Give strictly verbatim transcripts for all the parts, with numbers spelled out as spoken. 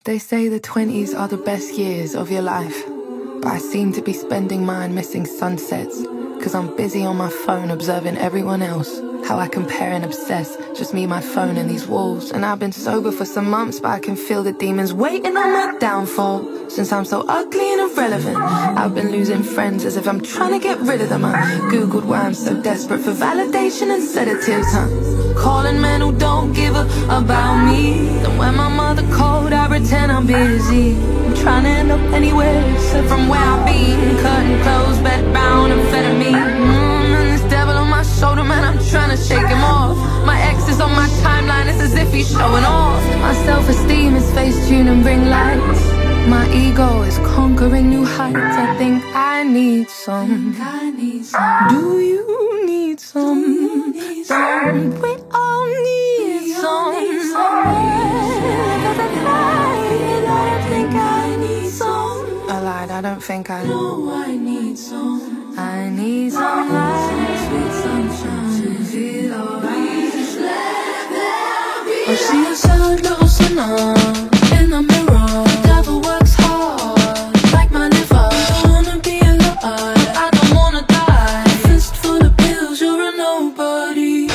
They say the twenties are the best years of your life, but I seem to be spending mine missing sunsets, cause I'm busy on my phone observing everyone else, how I compare and obsess, just me, my phone and these walls. And I've been sober for some months, but I can feel the demons waiting on my downfall. Since I'm so ugly and irrelevant, I've been losing friends as if I'm trying to get rid of them. I googled why I'm so desperate for validation and sedatives, huh? Calling men who don't give a about me. Then when my mother called, I pretend I'm busy. I'm trying to end up anywhere except from where I've been. Cutting clothes, bed bound, amphetamine. mm, And this devil on my shoulder, man, I'm trying to shake him off. My ex is on my timeline, it's as if he's showing off. My self-esteem is face-tuned and ring lights. My ego is conquering new heights. I think I need some. Do you need some? Don't we all need some? I think I need some. I lied, I don't think I know. I need some. I need some light, sweet sunshine to feel alright. Just let there be. I see a sad little sinner in the mirror. The devil works hard, like my liver. I don't wanna be alive, I don't wanna die. A fist full of pills, you're a nobody.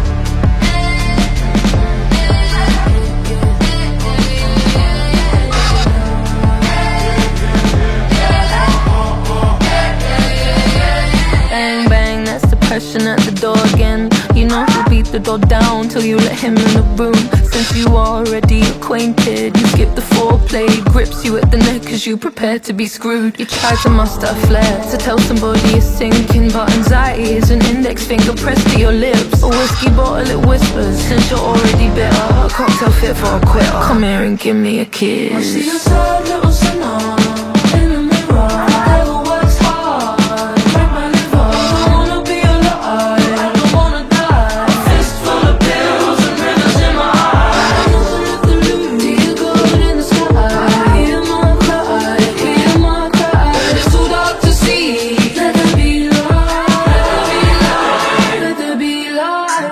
Bang bang, that's depression at the door again. You know he'll beat the door down till you let him in the room. Since you already acquainted, you skip the foreplay, grips you at the neck cause you prepare to be screwed. You try to muster flair to tell somebody you're sinking, but anxiety is an index finger pressed to your lips. A whiskey bottle it whispers, since you're already bitter. A cocktail fit for a quitter, come here and give me a kiss. I see a sad little sinner in the mirror. The devil works hard, break my liver. I don't wanna be alive, I don't wanna die. A fist full of pills and rivers in my eyes. Do you go in the sky? Hear my cry, hear my cry. It's too dark to see. Let there be light, let there be light.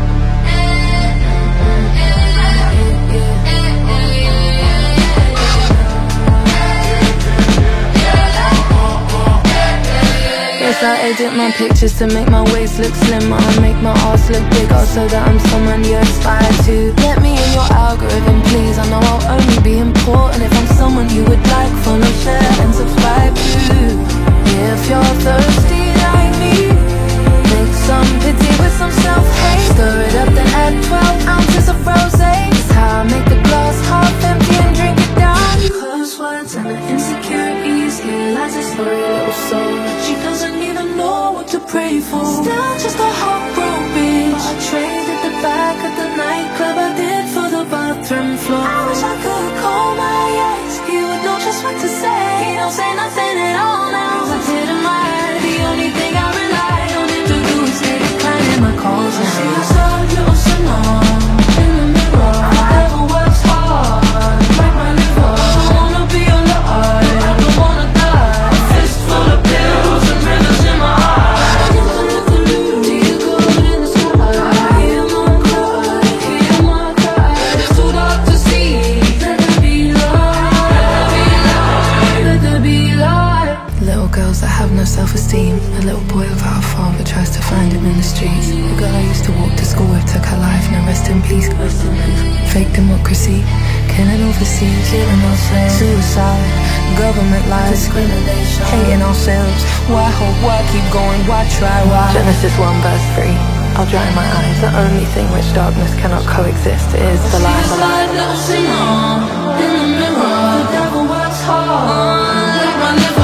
Yes, I edit my pictures to make my waist look slimmer, make my ass look bigger so that I'm someone you aspire to. Get me in your algorithm, please. I know I'll only be important if I'm someone you would like, follow, share and subscribe to. If you're thirsty like me, make some pity with some self-hate. Stir it up then add twelve ounces of rosé. It's how I make the glass half empty and drink it down. Close words and the insecurities, here lies a sorry little soul. She doesn't even know what to pray for. Still just a hot broke bitch. I traded the back of the nightclub I did for the bathroom floor. I wish I could call my ex, he would know just what to say. He don't say nothing at all now, I didn't mind. The only thing I rely on him to do is stay declining my calls now. See a sad little sinner in the mirror. The devil works hard, break my liver. I don't wanna be alive, I don't wanna die. A fist full of pills and rivers in my eyes. Do you go in the sky? Hear my cry, hear my cry. It's too dark to see. Let there be light, let there be light. Little girls that have no self-esteem. A little boy without a father tries to find him in the streets. The girl I used to walk to school with took her life, now rest in peace. Fake democracy, killing overseas, killing ourselves. Suicide, government lies, discrimination, hating ourselves. Why hope, why keep going, why try, why? Genesis one verse three. I'll dry my eyes, the only thing which darkness cannot coexist is the light. See a sad little sinner in the mirror. The devil works hard, like my liver.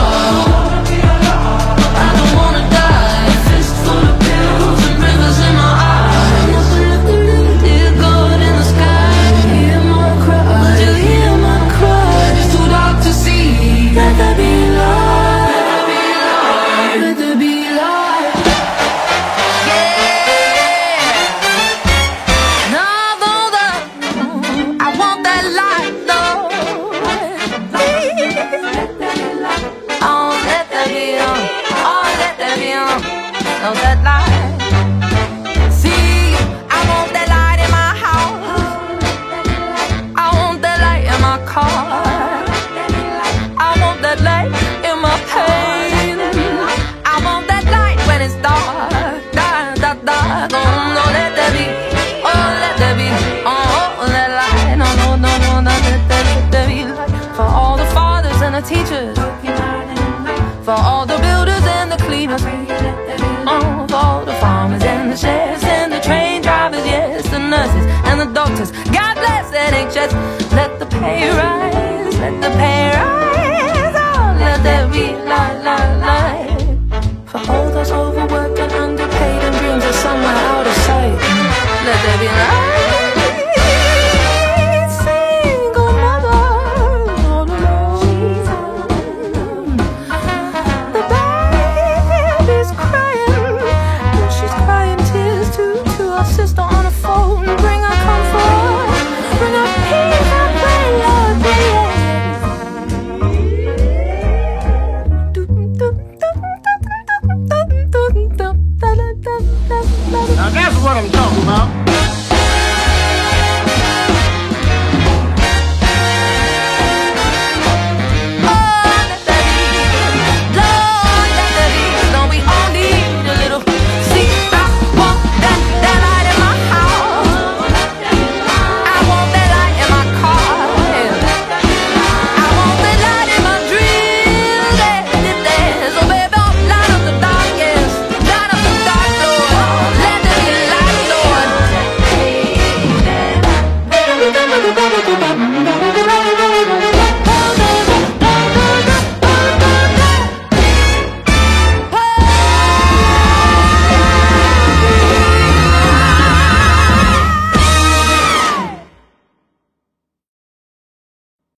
I don't wanna die. A fist full of pills and rivers in my eyes. Dear God in the sky, hear my cry, do you hear my cry? It's too dark to see. Let there be light, let there be light. Yeah. No, no, no, I want that light.